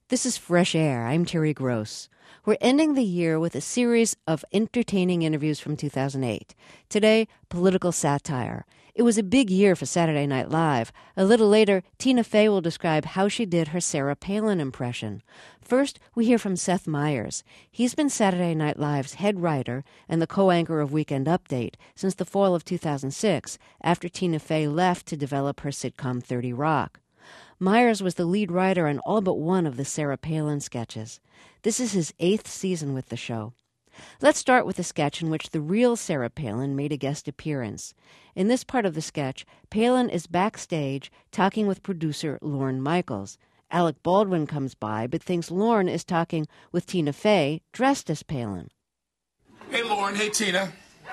This is Fresh Air. I'm Terry Gross. We're ending the year with a series of entertaining interviews from 2008. Today, political satire. It was a big year for Saturday Night Live. A little later, Tina Fey will describe how she did her Sarah Palin impression. First, we hear from Seth Meyers. He's been Saturday Night Live's head writer and the co-anchor of Weekend Update since the fall of 2006, after Tina Fey left to develop her sitcom 30 Rock. Meyers was the lead writer on all but one of the Sarah Palin sketches. This is his 8th season with the show. Let's start with a sketch in which the real Sarah Palin made a guest appearance. In this part of the sketch, Palin is backstage talking with producer Lorne Michaels. Alec Baldwin comes by but thinks Lorne is talking with Tina Fey, dressed as Palin. Hey, Lorne. Hey, Tina.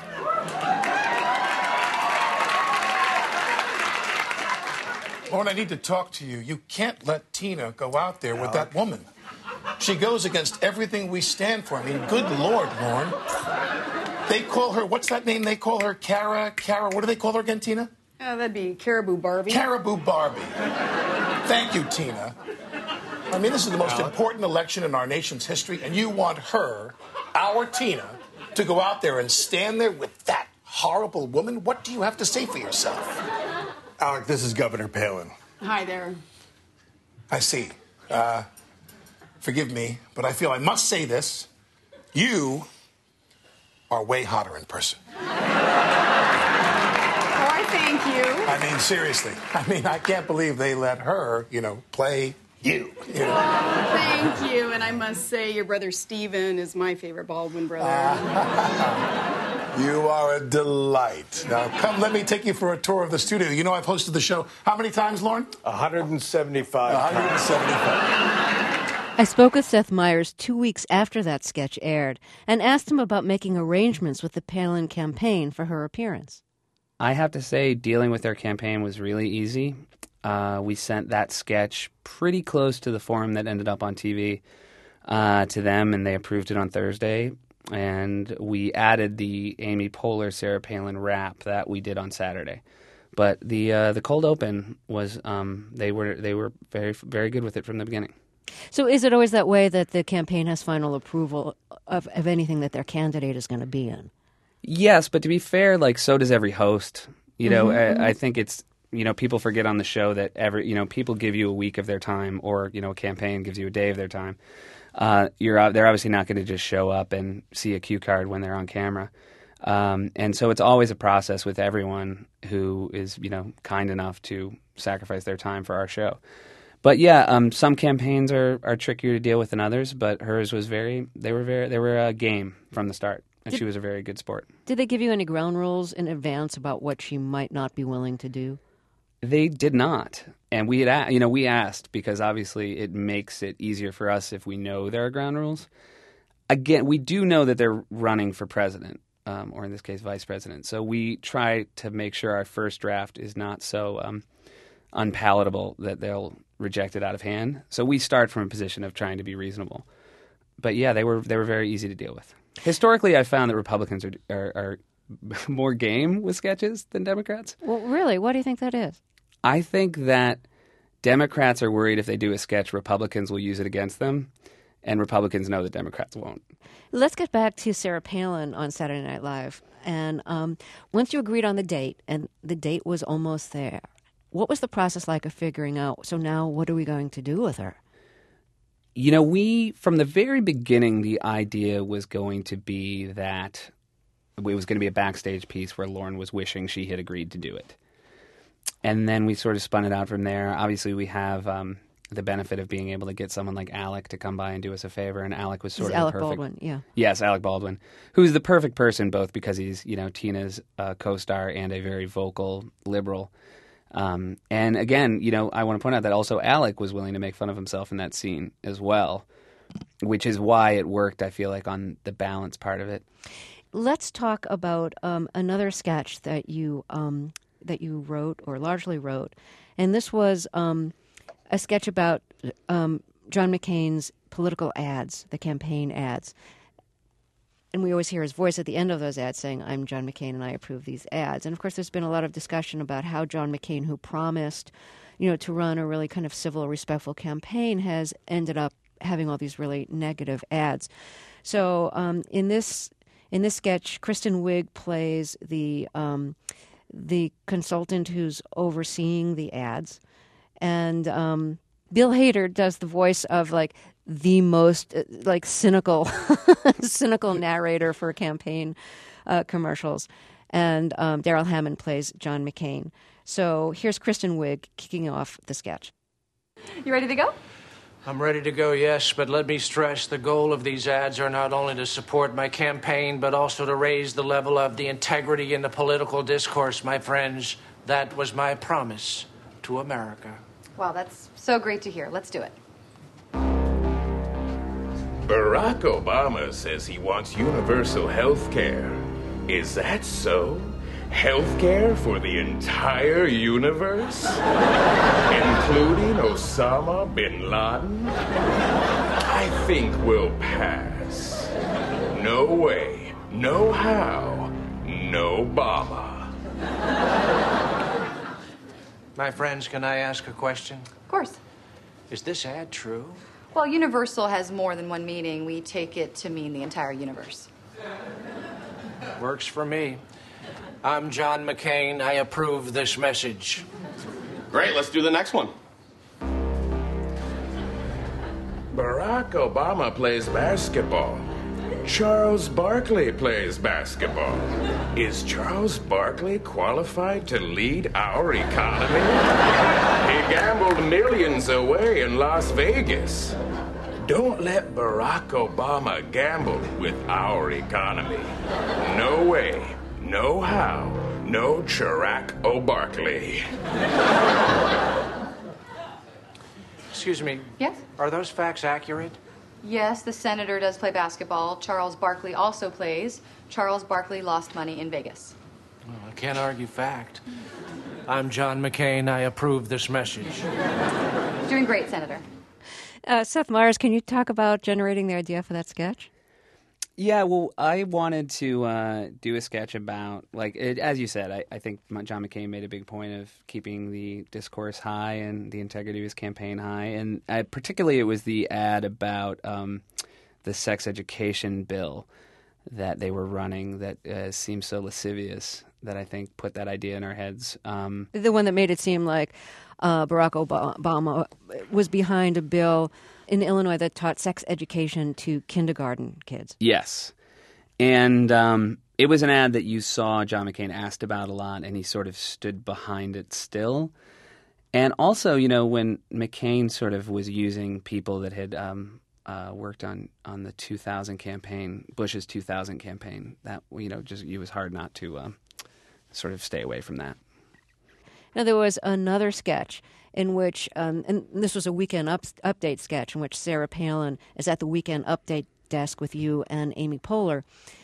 Lorne, I need to talk to you. You can't let Tina go out there with that woman. She goes against everything we stand for. I mean, good Lord, Lorne. They call her, what's that name they call her? Cara, what do they call her again, Tina? That'd be Caribou Barbie. Caribou Barbie. Thank you, Tina. I mean, this is the most important election in our nation's history, and you want her, our Tina, to go out there and stand there with that horrible woman? What do you have to say for yourself? Alec, this is Governor Palin. Hi there. I see. Forgive me, but I feel I must say this. You are way hotter in person. Oh, I thank you. I mean, seriously. I mean, I can't believe they let her, play you. Thank you. And I must say, your brother Steven is my favorite Baldwin brother. You are a delight. Now, come, let me take you for a tour of the studio. You know I've hosted the show how many times, Lorne? 175 175. I spoke with Seth Meyers 2 weeks after that sketch aired and asked him about making arrangements with the Palin campaign for her appearance. I have to say, dealing with their campaign was really easy. We sent that sketch pretty close to the form that ended up on TV to them, and they approved it on Thursday. And we added the Amy Poehler, Sarah Palin rap that we did on Saturday. But the cold open was they were very, very good with it from the beginning. So is it always that way that the campaign has final approval of anything that their candidate is going to be in? Yes, but to be fair, so does every host. I think it's, people forget on the show that people give you a week of their time, or, a campaign gives you a day of their time. They're obviously not going to just show up and see a cue card when they're on camera. And so it's always a process with everyone who is, kind enough to sacrifice their time for our show. But yeah, some campaigns are trickier to deal with than others, but hers was they were game from the start, and she was a very good sport. Did they give you any ground rules in advance about what she might not be willing to do? They did not. And we asked because obviously it makes it easier for us if we know there are ground rules. Again, we do know that they're running for president, or in this case, vice president. So we try to make sure our first draft is not so unpalatable that they'll reject it out of hand. So we start from a position of trying to be reasonable. But yeah, they were very easy to deal with. Historically, I found that Republicans are more game with sketches than Democrats. Well, really? Why do you think that is? I think that Democrats are worried if they do a sketch, Republicans will use it against them, and Republicans know that Democrats won't. Let's get back to Sarah Palin on Saturday Night Live. And once you agreed on the date, and the date was almost there, what was the process like of figuring out, so now what are we going to do with her? From the very beginning, the idea was going to be that it was going to be a backstage piece where Lorne was wishing she had agreed to do it. And then we sort of spun it out from there. Obviously, we have the benefit of being able to get someone like Alec to come by and do us a favor. And Alec was sort of Alec the perfect... Baldwin, yeah. Yes, Alec Baldwin, who's the perfect person, both because he's, Tina's co-star and a very vocal liberal. And again, I want to point out that also Alec was willing to make fun of himself in that scene as well, which is why it worked, I feel like, on the balance part of it. Let's talk about another sketch that you wrote, or largely wrote, and this was a sketch about John McCain's political ads, the campaign ads. And we always hear his voice at the end of those ads saying, "I'm John McCain and I approve these ads." And of course, there's been a lot of discussion about how John McCain, who promised, to run a really kind of civil, respectful campaign, has ended up having all these really negative ads. So in this sketch, Kristen Wiig plays the consultant who's overseeing the ads, and Bill Hader does the voice of like the most like cynical narrator for campaign commercials, and Daryl Hammond plays John McCain. So here's Kristen Wiig kicking off the sketch. You ready to go? I'm ready to go, yes, but let me stress the goal of these ads are not only to support my campaign, but also to raise the level of the integrity in the political discourse, my friends. That was my promise to America. Wow, that's so great to hear. Let's do it. Barack Obama says he wants universal health care. Is that so? Health care for the entire universe? Including Osama bin Laden? I think we'll pass. No way, no how, no Obama. My friends, can I ask a question? Of course. Is this ad true? Well, universal has more than one meaning. We take it to mean the entire universe. Works for me. I'm John McCain. I approve this message. Great, let's do the next one. Barack Obama plays basketball. Charles Barkley plays basketball. Is Charles Barkley qualified to lead our economy? He gambled millions away in Las Vegas. Don't let Barack Obama gamble with our economy. No way, no how, no Chirac O'Barkley. Excuse me. Yes? Are those facts accurate? Yes, the senator does play basketball. Charles Barkley also plays. Charles Barkley lost money in Vegas. Well, I can't argue fact. I'm John McCain. I approve this message. Doing great, Senator. Seth Meyers, can you talk about generating the idea for that sketch? Yeah, well, I wanted to do a sketch about, like, as you said, I think John McCain made a big point of keeping the discourse high and the integrity of his campaign high. And particularly it was the ad about the sex education bill that they were running that seemed so lascivious that I think put that idea in our heads. The one that made it seem like Barack Obama was behind a bill in Illinois that taught sex education to kindergarten kids. Yes. And it was an ad that you saw John McCain asked about a lot, and he sort of stood behind it still. And also, you know, when McCain sort of was using people that had worked on the 2000 campaign, Bush's 2000 campaign, that, you know, just it was hard not to sort of stay away from that. Now, there was another sketch in which, and this was a Weekend Update sketch in which Sarah Palin is at the Weekend Update desk with you and Amy Poehler.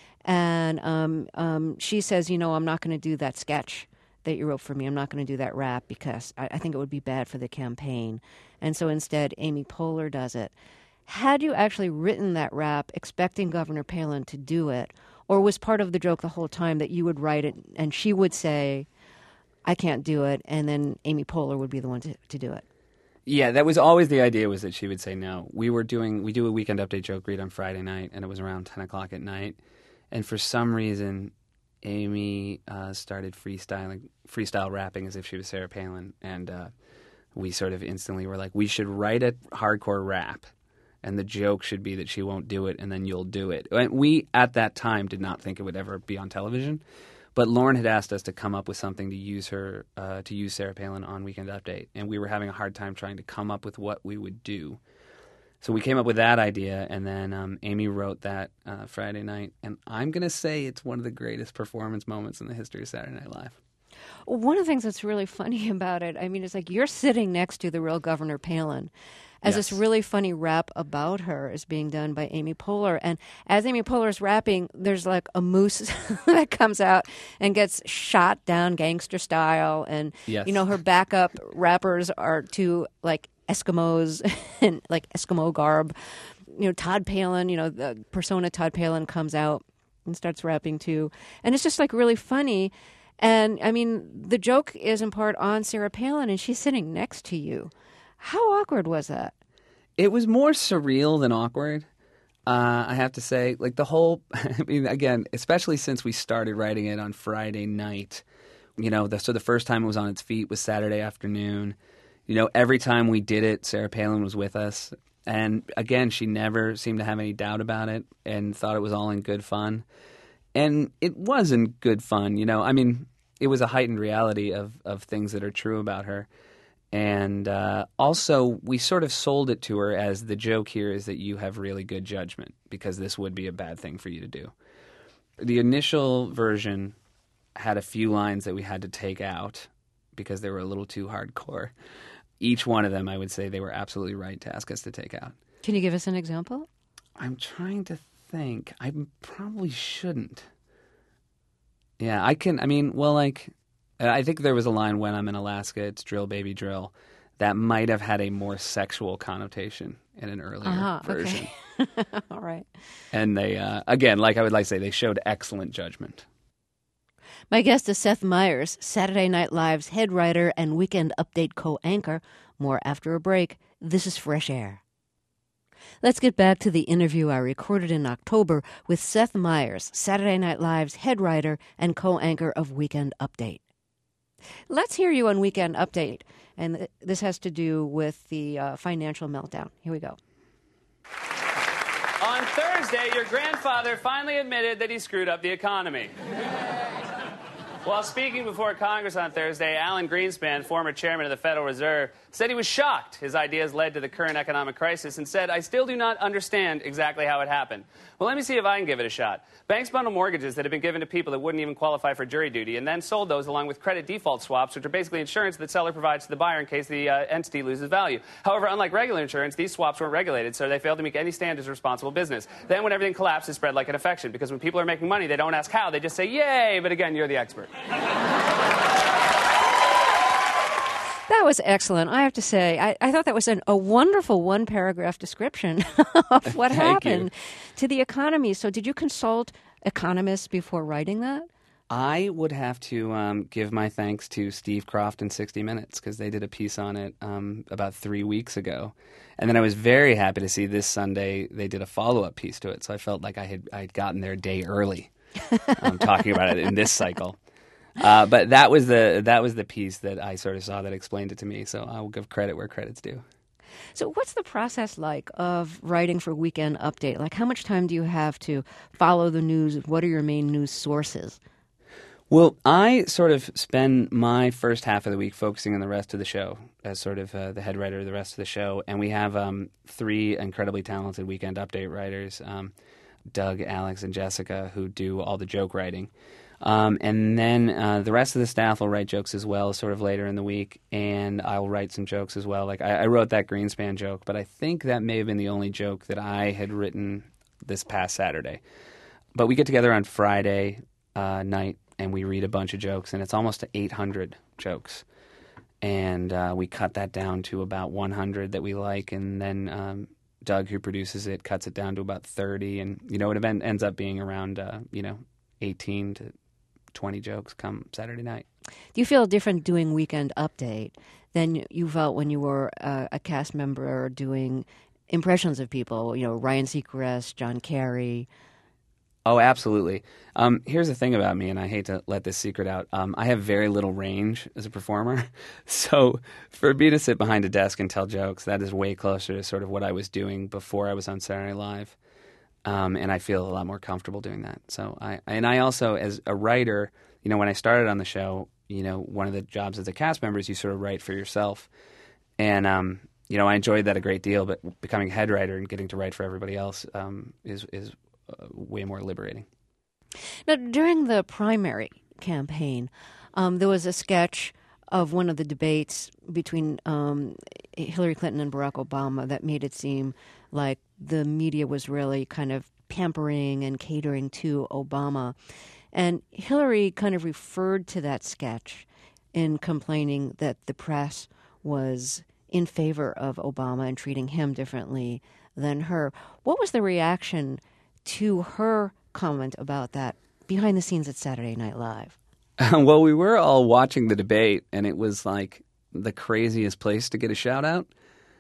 And she says, you know, I'm not going to do that sketch that you wrote for me. I'm not going to do that rap because I think it would be bad for the campaign. And so instead, Amy Poehler does it. Had you actually written that rap expecting Governor Palin to do it, or was part of the joke the whole time that you would write it and she would say, I can't do it, and then Amy Poehler would be the one to do it? Yeah, that was always the idea, was that she would say no. We do a Weekend Update joke read on Friday night, and it was around 10 o'clock at night. And for some reason, Amy started freestyle rapping as if she was Sarah Palin. And we sort of instantly were like, we should write a hardcore rap, and the joke should be that she won't do it, and then you'll do it. And we, at that time, did not think it would ever be on television. But Lauren had asked us to come up with something to use Sarah Palin on Weekend Update, and we were having a hard time trying to come up with what we would do. So we came up with that idea, and then Amy wrote that Friday night, and I'm going to say it's one of the greatest performance moments in the history of Saturday Night Live. One of the things that's really funny about it, I mean, it's like you're sitting next to the real Governor Palin, as Yes. this really funny rap about her is being done by Amy Poehler. And as Amy Poehler's rapping, there's like a moose that comes out and gets shot down gangster style. And, Yes. you know, her backup rappers are two like Eskimos and like Eskimo garb. You know, Todd Palin, you know, the persona Todd Palin comes out and starts rapping too. And it's just like really funny. And I mean, the joke is in part on Sarah Palin, and she's sitting next to you. How awkward was that? It was more surreal than awkward. I have to say, like the whole, I mean, again, especially since we started writing it on Friday night, so the first time it was on its feet was Saturday afternoon. Every time we did it, Sarah Palin was with us. And again, she never seemed to have any doubt about it and thought it was all in good fun. And it wasn't good fun, I mean, it was a heightened reality of things that are true about her. And also, we sort of sold it to her as the joke here is that you have really good judgment because this would be a bad thing for you to do. The initial version had a few lines that we had to take out because they were a little too hardcore. Each one of them, I would say they were absolutely right to ask us to take out. Can you give us an example? I'm trying to think. I probably shouldn't. Yeah, I can. I mean, well, I think there was a line, when I'm in Alaska, it's drill, baby, drill. That might have had a more sexual connotation in an earlier version. Okay. All right. And they, again, like I would like to say, they showed excellent judgment. My guest is Seth Meyers, Saturday Night Live's head writer and Weekend Update co-anchor. More after a break. This is Fresh Air. Let's get back to the interview I recorded in October with Seth Meyers, Saturday Night Live's head writer and co-anchor of Weekend Update. Let's hear you on Weekend Update, and this has to do with the financial meltdown. Here we go. On Thursday, your grandfather finally admitted that he screwed up the economy. While speaking before Congress on Thursday, Alan Greenspan, former chairman of the Federal Reserve, said he was shocked his ideas led to the current economic crisis and said, "I still do not understand exactly how it happened." Well, let me see if I can give it a shot. Banks bundle mortgages that had been given to people that wouldn't even qualify for jury duty and then sold those along with credit default swaps, which are basically insurance that the seller provides to the buyer in case the entity loses value. However, unlike regular insurance, these swaps weren't regulated, so they failed to meet any standards of responsible business. Then when everything collapsed, it spread like an infection, because when people are making money, they don't ask how, they just say, "Yay!" But again, you're the expert. That was excellent. I have to say, I thought that was a wonderful one-paragraph description of what happened to the economy. So did you consult economists before writing that? I would have to give my thanks to Steve Kroft and 60 Minutes because they did a piece on it about 3 weeks ago. And then I was very happy to see this Sunday they did a follow-up piece to it. So I felt like I'd gotten there a day early talking about it in this cycle. But that was the piece that I sort of saw that explained it to me. So I will give credit where credit's due. So what's the process like of writing for Weekend Update? Like, how much time do you have to follow the news? What are your main news sources? Well, I sort of spend my first half of the week focusing on the rest of the show as sort of the head writer of the rest of the show. And we have 3 incredibly talented Weekend Update writers, Doug, Alex, and Jessica, who do all the joke writing. And then the rest of the staff will write jokes as well, sort of later in the week, and I will write some jokes as well. Like I wrote that Greenspan joke, but I think that may have been the only joke that I had written this past Saturday. But we get together on Friday night, and we read a bunch of jokes, and it's almost 800 jokes. And we cut that down to about 100 that we like, and then Doug, who produces it, cuts it down to about 30, and it ends up being around 18 to 20 jokes come Saturday night. Do you feel different doing Weekend Update than you felt when you were a cast member doing impressions of people? Ryan Seacrest, John Kerry. Oh, absolutely. Here's the thing about me, and I hate to let this secret out. I have very little range as a performer. So for me to sit behind a desk and tell jokes, that is way closer to sort of what I was doing before I was on Saturday Night Live. And I feel a lot more comfortable doing that. So I also, as a writer, when I started on the show, one of the jobs as a cast member is you sort of write for yourself. And, I enjoyed that a great deal, but becoming head writer and getting to write for everybody else is way more liberating. Now, during the primary campaign, there was a sketch of one of the debates between Hillary Clinton and Barack Obama that made it seem like the media was really kind of pampering and catering to Obama. And Hillary kind of referred to that sketch in complaining that the press was in favor of Obama and treating him differently than her. What was the reaction to her comment about that behind the scenes at Saturday Night Live? Well, we were all watching the debate, and it was like the craziest place to get a shout out.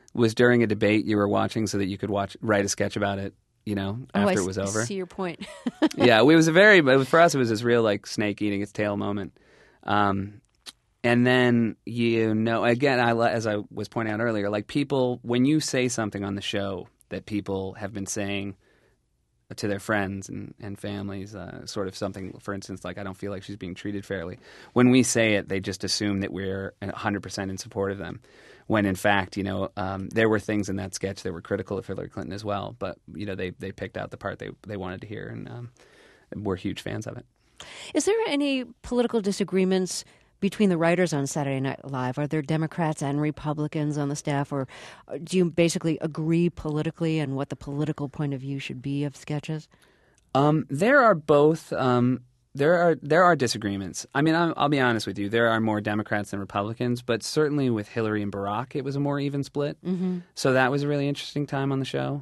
was during a debate you were watching so that you could write a sketch about it, after it was over. I see your point. Yeah, for us, it was this real, like, snake eating its tail moment. And then, again, as I was pointing out earlier, like, people, when you say something on the show that people have been saying to their friends and families, sort of something, for instance, like, I don't feel like she's being treated fairly. When we say it, they just assume that we're 100% in support of them. When in fact, there were things in that sketch that were critical of Hillary Clinton as well. But, they picked out the part they wanted to hear, and we're huge fans of it. Is there any political disagreements between the writers on Saturday Night Live? Are there Democrats and Republicans on the staff, or do you basically agree politically on what the political point of view should be of sketches? There are both. There are disagreements. I mean, I'll be honest with you. There are more Democrats than Republicans, but certainly with Hillary and Barack, it was a more even split. Mm-hmm. So that was a really interesting time on the show.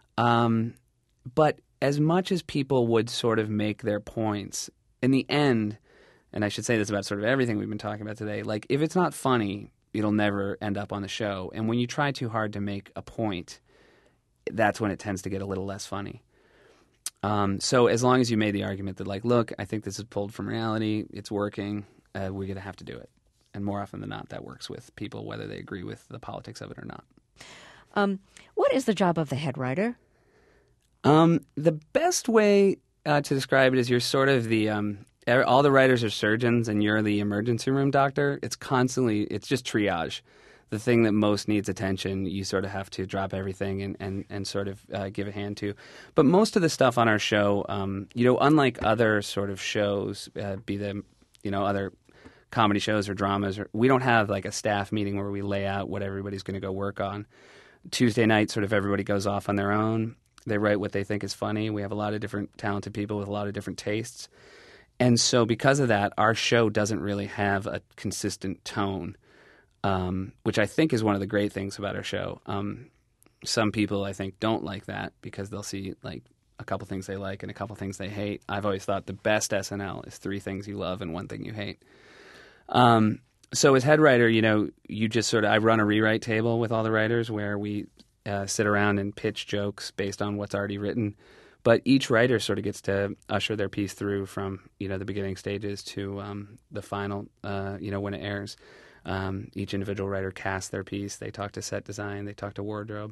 But as much as people would sort of make their points, in the end, and I should say this about sort of everything we've been talking about today, like, if it's not funny, it'll never end up on the show. And when you try too hard to make a point, that's when it tends to get a little less funny. So as long as you made the argument that, like, look, I think this is pulled from reality, it's working, we're going to have to do it. And more often than not, that works with people, whether they agree with the politics of it or not. What is the job of the head writer? The best way to describe it is you're sort of the all the writers are surgeons and you're the emergency room doctor. It's just triage. The thing that most needs attention, you sort of have to drop everything and sort of give a hand to. But most of the stuff on our show, unlike other sort of shows, be them, other comedy shows or dramas, we don't have like a staff meeting where we lay out what everybody's going to go work on. Tuesday night, sort of everybody goes off on their own. They write what they think is funny. We have a lot of different talented people with a lot of different tastes. And so because of that, our show doesn't really have a consistent tone. Which I think is one of the great things about our show. Some people, I think, don't like that because they'll see like a couple things they like and a couple things they hate. I've always thought the best SNL is 3 things you love and 1 thing you hate. So as head writer, you just sort of, I run a rewrite table with all the writers where we sit around and pitch jokes based on what's already written. But each writer sort of gets to usher their piece through from, the beginning stages to the final, when it airs. Each individual writer casts their piece. They talk to set design. They talk to wardrobe.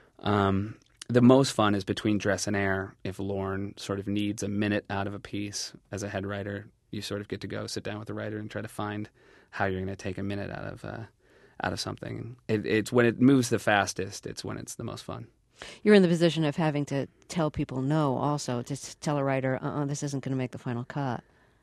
The most fun is between dress and air. If Lorne sort of needs a minute out of a piece as a head writer, you sort of get to go sit down with the writer and try to find how you're going to take a minute out of something. It's when it moves the fastest. It's when it's the most fun. You're in the position of having to tell people no. Also, just tell a writer, this isn't going to make the final cut.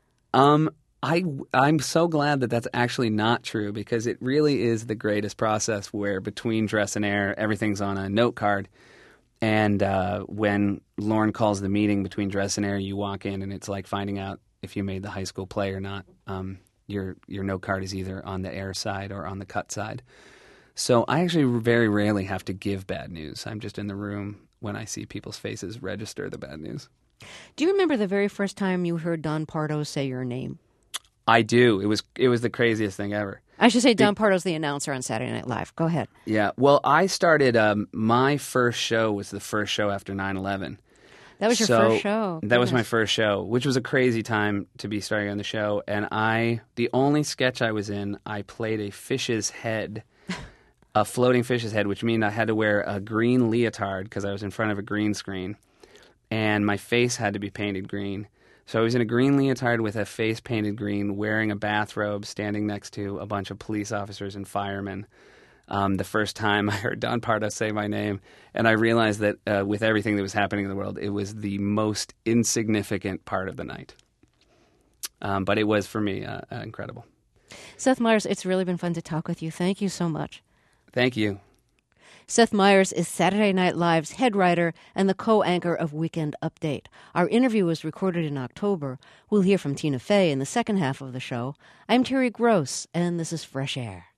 I'm so glad that that's actually not true because it really is the greatest process where between dress and air, everything's on a note card. And when Lorne calls the meeting between dress and air, you walk in and it's like finding out if you made the high school play or not. Your note card is either on the air side or on the cut side. So I actually very rarely have to give bad news. I'm just in the room when I see people's faces register the bad news. Do you remember the very first time you heard Don Pardo say your name? I do. It was the craziest thing ever. I should say Don Pardo's the announcer on Saturday Night Live. Go ahead. Yeah. Well, I started, my first show was the first show after 9/11. That was your first show. That was my first show, which was a crazy time to be starting on the show. And the only sketch I was in, I played a fish's head, a floating fish's head, which means I had to wear a green leotard because I was in front of a green screen. And my face had to be painted green. So I was in a green leotard with a face painted green, wearing a bathrobe, standing next to a bunch of police officers and firemen. The first time I heard Don Pardo say my name, and I realized that with everything that was happening in the world, it was the most insignificant part of the night. But it was, for me, incredible. Seth Meyers, it's really been fun to talk with you. Thank you so much. Thank you. Seth Meyers is Saturday Night Live's head writer and the co-anchor of Weekend Update. Our interview was recorded in October. We'll hear from Tina Fey in the second half of the show. I'm Terry Gross, and this is Fresh Air.